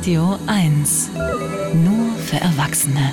Radio 1. Nur für Erwachsene.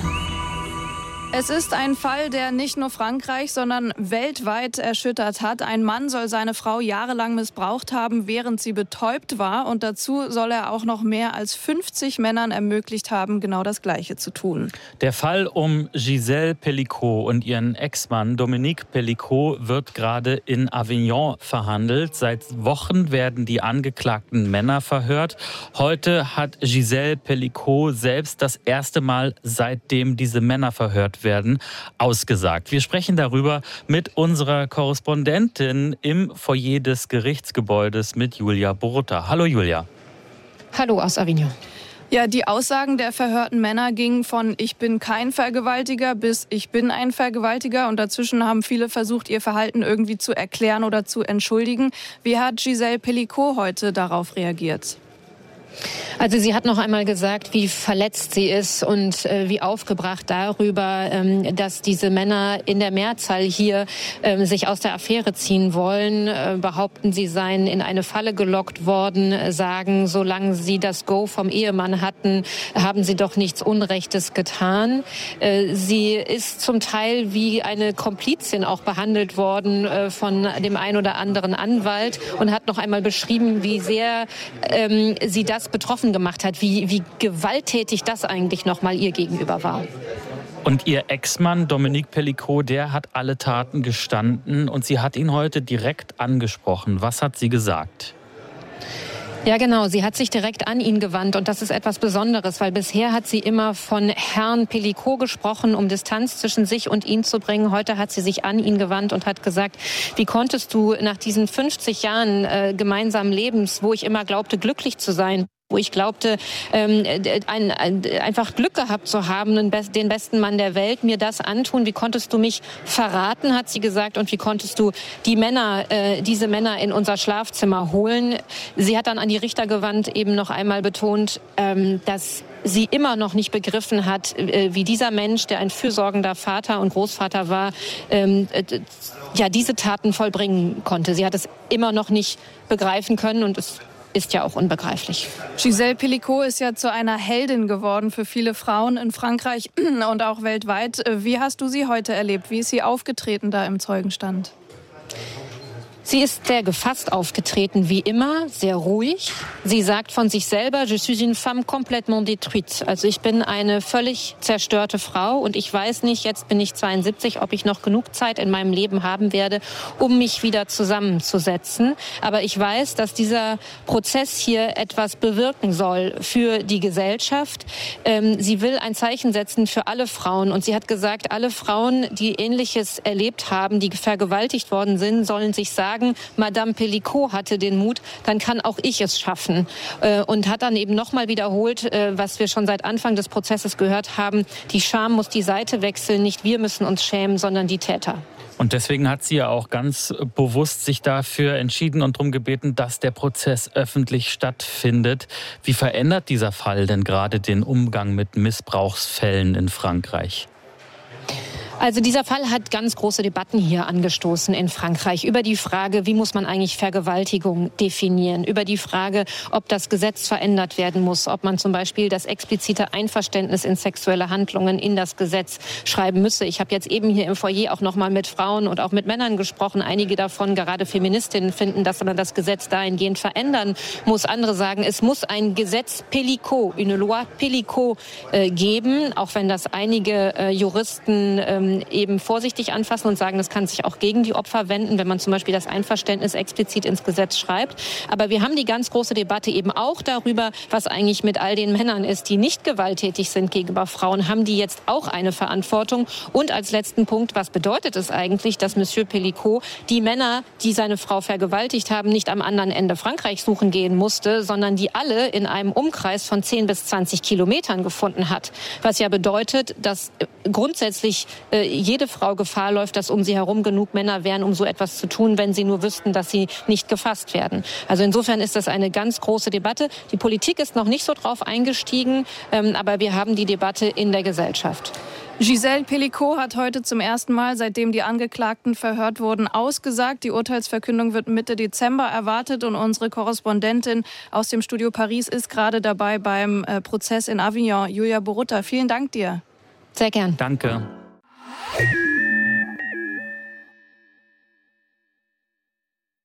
Es ist ein Fall, der nicht nur Frankreich, sondern weltweit erschüttert hat. Ein Mann soll seine Frau jahrelang missbraucht haben, während sie betäubt war. Und dazu soll er auch noch mehr als 50 Männern ermöglicht haben, genau das Gleiche zu tun. Der Fall um Gisèle Pelicot und ihren Ex-Mann Dominique Pelicot wird gerade in Avignon verhandelt. Seit Wochen werden die angeklagten Männer verhört. Heute hat Gisèle Pelicot selbst das erste Mal, seitdem diese Männer verhört werden, ausgesagt. Wir sprechen darüber mit unserer Korrespondentin im Foyer des Gerichtsgebäudes mit Julia Borutta. Hallo Julia. Hallo aus Avignon. Ja, die Aussagen der verhörten Männer gingen von "Ich bin kein Vergewaltiger" bis "Ich bin ein Vergewaltiger", und dazwischen haben viele versucht, ihr Verhalten irgendwie zu erklären oder zu entschuldigen. Wie hat Gisèle Pelicot heute darauf reagiert? Also sie hat noch einmal gesagt, wie verletzt sie ist und wie aufgebracht darüber, dass diese Männer in der Mehrzahl hier sich aus der Affäre ziehen wollen. Behaupten, sie seien in eine Falle gelockt worden, sagen, solange sie das Go vom Ehemann hatten, haben sie doch nichts Unrechtes getan. Sie ist zum Teil wie eine Komplizin auch behandelt worden von dem ein oder anderen Anwalt und hat noch einmal beschrieben, wie sehr sie das betroffen gemacht hat, wie gewalttätig das eigentlich nochmal ihr gegenüber war. Und ihr Ex-Mann Dominique Pelicot, der hat alle Taten gestanden und sie hat ihn heute direkt angesprochen. Was hat sie gesagt? Ja, genau. Sie hat sich direkt an ihn gewandt und das ist etwas Besonderes, weil bisher hat sie immer von Herrn Pelicot gesprochen, um Distanz zwischen sich und ihn zu bringen. Heute hat sie sich an ihn gewandt und hat gesagt, wie konntest du nach diesen 50 Jahren gemeinsamen Lebens, wo ich immer glaubte, glücklich zu sein, wo ich glaubte, einfach Glück gehabt zu haben, den besten Mann der Welt, mir das antun. Wie konntest du mich verraten, hat sie gesagt, und wie konntest du diese Männer in unser Schlafzimmer holen? Sie hat dann an die Richter gewandt eben noch einmal betont, dass sie immer noch nicht begriffen hat, wie dieser Mensch, der ein fürsorgender Vater und Großvater war, diese Taten vollbringen konnte. Sie hat es immer noch nicht begreifen können und es ist ja auch unbegreiflich. Gisèle Pelicot ist ja zu einer Heldin geworden für viele Frauen in Frankreich und auch weltweit. Wie hast du sie heute erlebt? Wie ist sie aufgetreten da im Zeugenstand? Sie ist sehr gefasst aufgetreten, wie immer, sehr ruhig. Sie sagt von sich selber, je suis une femme complètement détruite. Also ich bin eine völlig zerstörte Frau und ich weiß nicht, jetzt bin ich 72, ob ich noch genug Zeit in meinem Leben haben werde, um mich wieder zusammenzusetzen. Aber ich weiß, dass dieser Prozess hier etwas bewirken soll für die Gesellschaft. Sie will ein Zeichen setzen für alle Frauen und sie hat gesagt, alle Frauen, die Ähnliches erlebt haben, die vergewaltigt worden sind, sollen sich sagen, Madame Pelicot hatte den Mut, dann kann auch ich es schaffen. Und hat dann eben nochmal wiederholt, was wir schon seit Anfang des Prozesses gehört haben, die Scham muss die Seite wechseln, nicht wir müssen uns schämen, sondern die Täter. Und deswegen hat sie ja auch ganz bewusst sich dafür entschieden und darum gebeten, dass der Prozess öffentlich stattfindet. Wie verändert dieser Fall denn gerade den Umgang mit Missbrauchsfällen in Frankreich? Also dieser Fall hat ganz große Debatten hier angestoßen in Frankreich über die Frage, wie muss man eigentlich Vergewaltigung definieren, über die Frage, ob das Gesetz verändert werden muss, ob man zum Beispiel das explizite Einverständnis in sexuelle Handlungen in das Gesetz schreiben müsse. Ich habe jetzt eben hier im Foyer auch noch mal mit Frauen und auch mit Männern gesprochen. Einige davon, gerade Feministinnen, finden, dass man das Gesetz dahingehend verändern muss. Andere sagen, es muss ein Gesetz Pelicot, une loi Pelicot geben, auch wenn das einige Juristen eben vorsichtig anfassen und sagen, das kann sich auch gegen die Opfer wenden, wenn man zum Beispiel das Einverständnis explizit ins Gesetz schreibt. Aber wir haben die ganz große Debatte eben auch darüber, was eigentlich mit all den Männern ist, die nicht gewalttätig sind gegenüber Frauen. Haben die jetzt auch eine Verantwortung? Und als letzten Punkt, was bedeutet es eigentlich, dass Monsieur Pelicot die Männer, die seine Frau vergewaltigt haben, nicht am anderen Ende Frankreichs suchen gehen musste, sondern die alle in einem Umkreis von 10 bis 20 Kilometern gefunden hat? Was ja bedeutet, dass grundsätzlich jede Frau Gefahr läuft, dass um sie herum genug Männer wären, um so etwas zu tun, wenn sie nur wüssten, dass sie nicht gefasst werden. Also insofern ist das eine ganz große Debatte. Die Politik ist noch nicht so drauf eingestiegen, aber wir haben die Debatte in der Gesellschaft. Gisèle Pelicot hat heute zum ersten Mal, seitdem die Angeklagten verhört wurden, ausgesagt. Die Urteilsverkündung wird Mitte Dezember erwartet und unsere Korrespondentin aus dem Studio Paris ist gerade dabei beim Prozess in Avignon. Julia Borutta, vielen Dank dir. Sehr gern. Danke.